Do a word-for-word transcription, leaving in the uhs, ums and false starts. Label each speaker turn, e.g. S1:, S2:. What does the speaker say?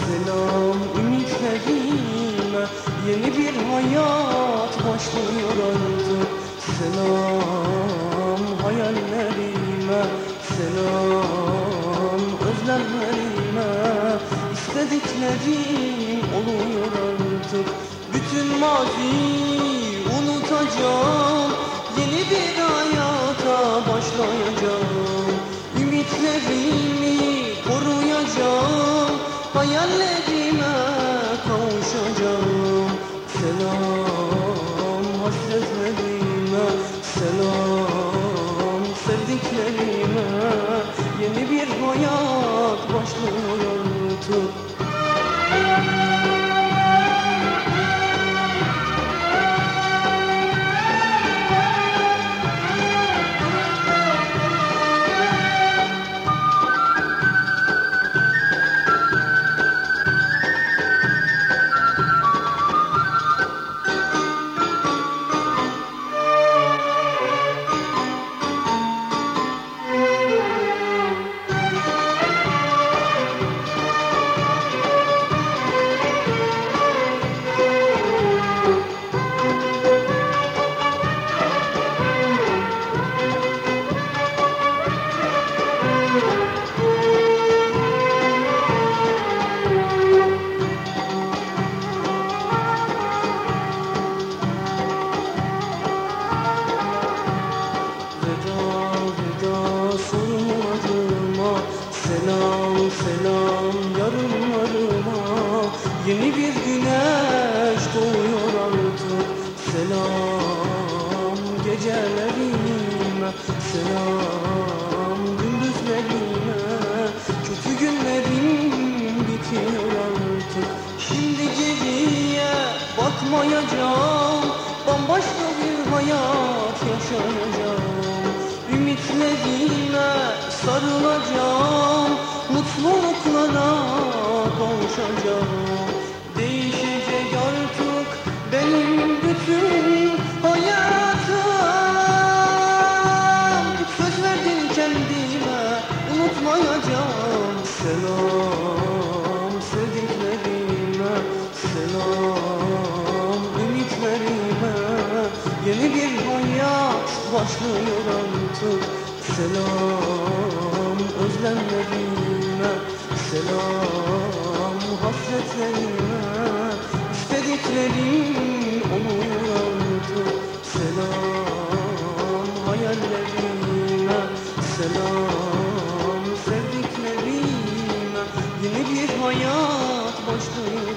S1: selam ümitlerime. Yeni bir hayat başlıyor artık. Selam hayallerime, selam özlemlerime. İstediklerim oluyor artık. Bütün maziyi unutacağım, yeni bir hayata başlayacağım. Ümitlerimi koruyacağım, hayallerime kavuşacağım. Selam hasretlerime, selam sevdiklerime. Yeni bir hayat başlıyor artık. Selam selam yarınlarıma, yeni bir güneş doğuyor artık. Selam gecelerime, selam gündüzlerime. Kötü günlerim bitiyor artık. Şimdi geriye bakmayacağım, bambaşka bir hayat yaşayacağım. Ümitlerime sarılacağım, mutluluklara kavuşacağım. Değişecek artık benim bütün hayatım. Söz verdim kendime, unutmayacağım. Selam sevdiklerime, selam ümitlerime. Yeni bir hayat başlıyor artık. Selam özlemlerime, selam hasretlerime. İstediklerim oluyor artık. Selam hayallerime, selam sevdiklerime. Yeni bir hayat başlıyor.